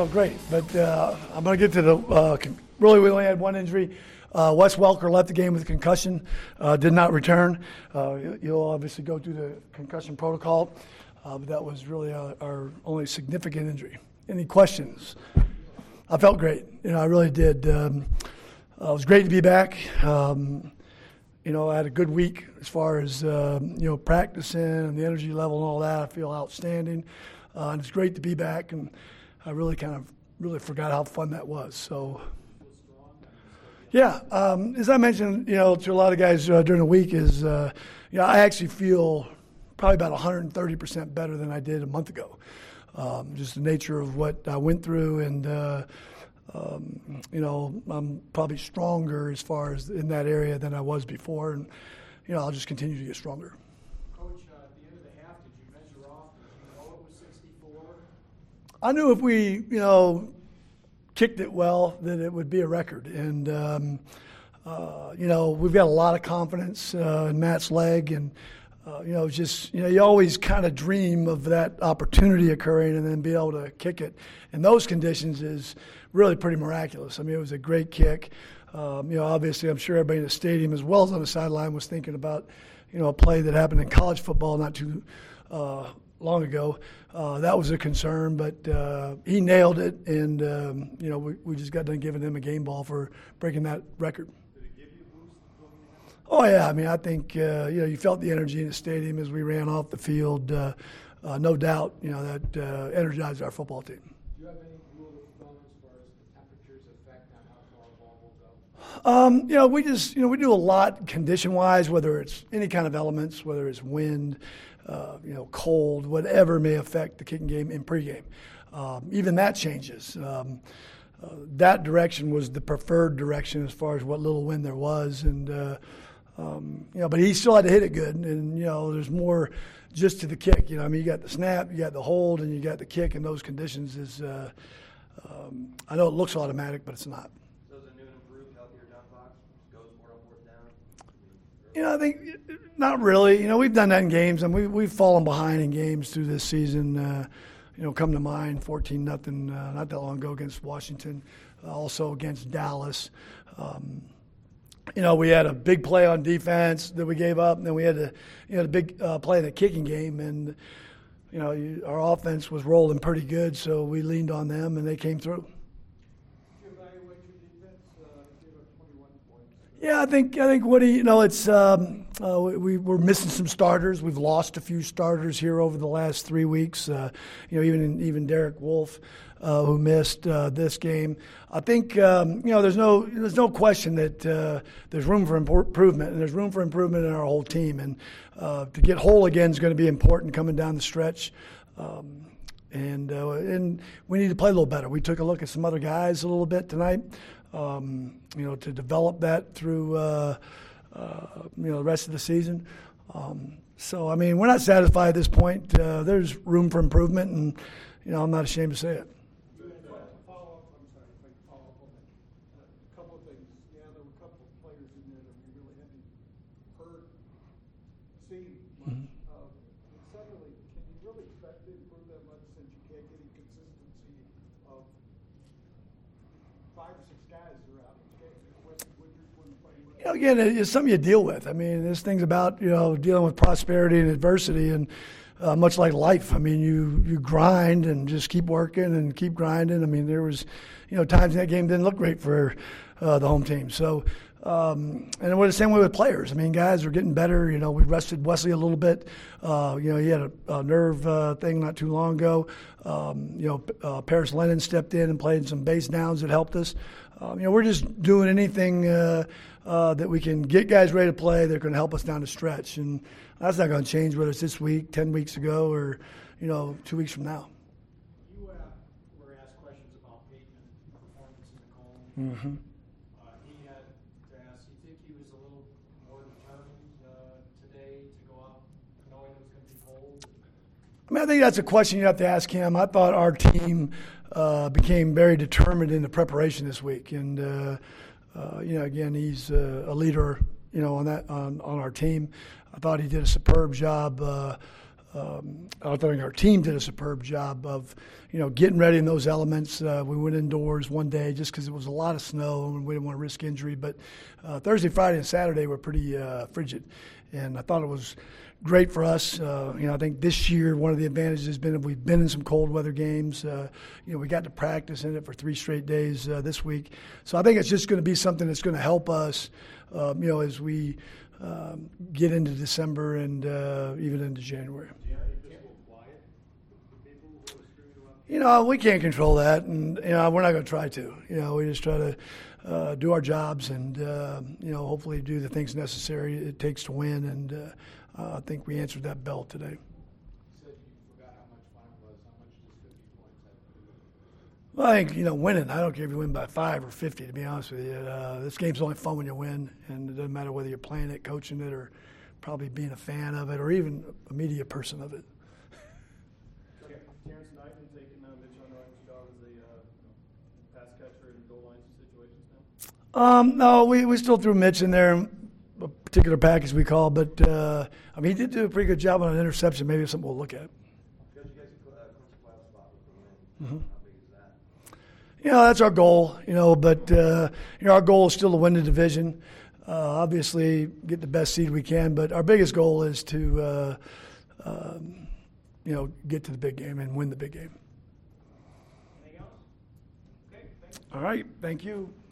felt great. But I'm going to get to the really, we only had one injury. Wes Welker left the game with a concussion, did not return. You'll obviously go through the concussion protocol, but that was really our only significant injury. Any questions? I felt great. I really did. It was great to be back. I had a good week as far as, practicing and the energy level and all that. I feel outstanding. And it's great to be back, and I really forgot how fun that was. So, yeah, as I mentioned, to a lot of guys during the week is, I actually feel probably about 130% better than I did a month ago. Just the nature of what I went through, and I'm probably stronger as far as in that area than I was before, and I'll just continue to get stronger. Coach, at the end of the half, did you measure off? Did you know it was 64? I knew if we, kicked it well, that it would be a record. And, we've got a lot of confidence in Matt's leg. And, you always kind of dream of that opportunity occurring and then be able to kick it in those conditions is really pretty miraculous. I mean, it was a great kick. Obviously, I'm sure everybody in the stadium as well as on the sideline was thinking about, a play that happened in college football not too long ago. That was a concern, but he nailed it, and we just got done giving him a game ball for breaking that record. Did it give you a boost? Oh yeah, I mean I think you felt the energy in the stadium as we ran off the field. No doubt, that energized our football team. Do you have any rule of thumb as far as the temperature's effect on how far a ball holds up? We do a lot condition-wise, whether it's any kind of elements, whether it's wind, cold, whatever may affect the kicking game in pregame. Even that changes. That direction was the preferred direction as far as what little wind there was, and but he still had to hit it good. And there's more just to the kick. You got the snap, you got the hold, and you got the kick. In those conditions, is I know it looks automatic, but it's not. So is a new and improved, healthier down box? Goes more on fourth down? I think not really. We've done that in games, and we've fallen behind in games through this season. Come to mind 14-0 not that long ago against Washington, also against Dallas. We had a big play on defense that we gave up, and then we had the big play in the kicking game, and our offense was rolling pretty good, so we leaned on them, and they came through. Yeah, I think Woody, it's we're missing some starters. We've lost a few starters here over the last 3 weeks. Even Derek Wolfe, who missed this game. I think there's no question that there's room for improvement, and there's room for improvement in our whole team. And to get whole again is going to be important coming down the stretch. And we need to play a little better. We took a look at some other guys a little bit tonight. To develop that through, the rest of the season. We're not satisfied at this point. There's room for improvement, and, I'm not ashamed to say it. Follow-up on that. A couple of things. Yeah, there were a couple of players in there that we really hadn't seen much of. Secondly, can you really expect to improve that much since you can't get any consistency of 5 or 6 guys are out? Again, it's something you deal with. I mean, this thing's about, dealing with prosperity and adversity, and much like life. I mean, you grind and just keep working and keep grinding. I mean, there was, times in that game didn't look great for the home team. So, and we're the same way with players. I mean, guys are getting better. We rested Wesley a little bit. He had a nerve thing not too long ago. Paris Lennon stepped in and played some base downs that helped us. We're just doing anything that we can get guys ready to play. They're going to help us down the stretch, and that's not going to change whether it's this week, 10 weeks ago, or 2 weeks from now. You were asked questions about Bateman's performance in the Cone. Mm-hmm. He had to ask, you think he was a little more determined today to go out knowing it was going to be cold? I think that's a question you have to ask him. I thought our team became very determined in the preparation this week, and again, he's a leader, on our team. I thought he did a superb job I think our team did a superb job of, getting ready in those elements. We went indoors one day just because it was a lot of snow and we didn't want to risk injury. But Thursday, Friday, and Saturday were pretty frigid, and I thought it was great for us. I think this year one of the advantages has been that we've been in some cold weather games. We got to practice in it for 3 straight days this week. So I think it's just going to be something that's going to help us, as we get into December and even into January. We can't control that, and we're not going to try to. We just try to do our jobs and hopefully do the things necessary it takes to win. And I think we answered that bell today. You said you forgot how much fun it was. How much does 50 points have to do? Well, I think winning. I don't care if you win by 5 or 50. To be honest with you, this game's only fun when you win, and it doesn't matter whether you're playing it, coaching it, or probably being a fan of it, or even a media person of it. Terrence Knighton taking Mitch Unreimer's job as a pass catcher in goal line situations now? No, we still threw Mitch in there, a particular package we call, but he did do a pretty good job on an interception. Maybe it's something we'll look at. Coach, you guys clinch a playoff spot with the win. Mm-hmm. How big is that? That's our goal, but our goal is still to win the division. Obviously, get the best seed we can, but our biggest goal is to get to the big game and win the big game. Anything else? Okay, thanks. All right, thank you.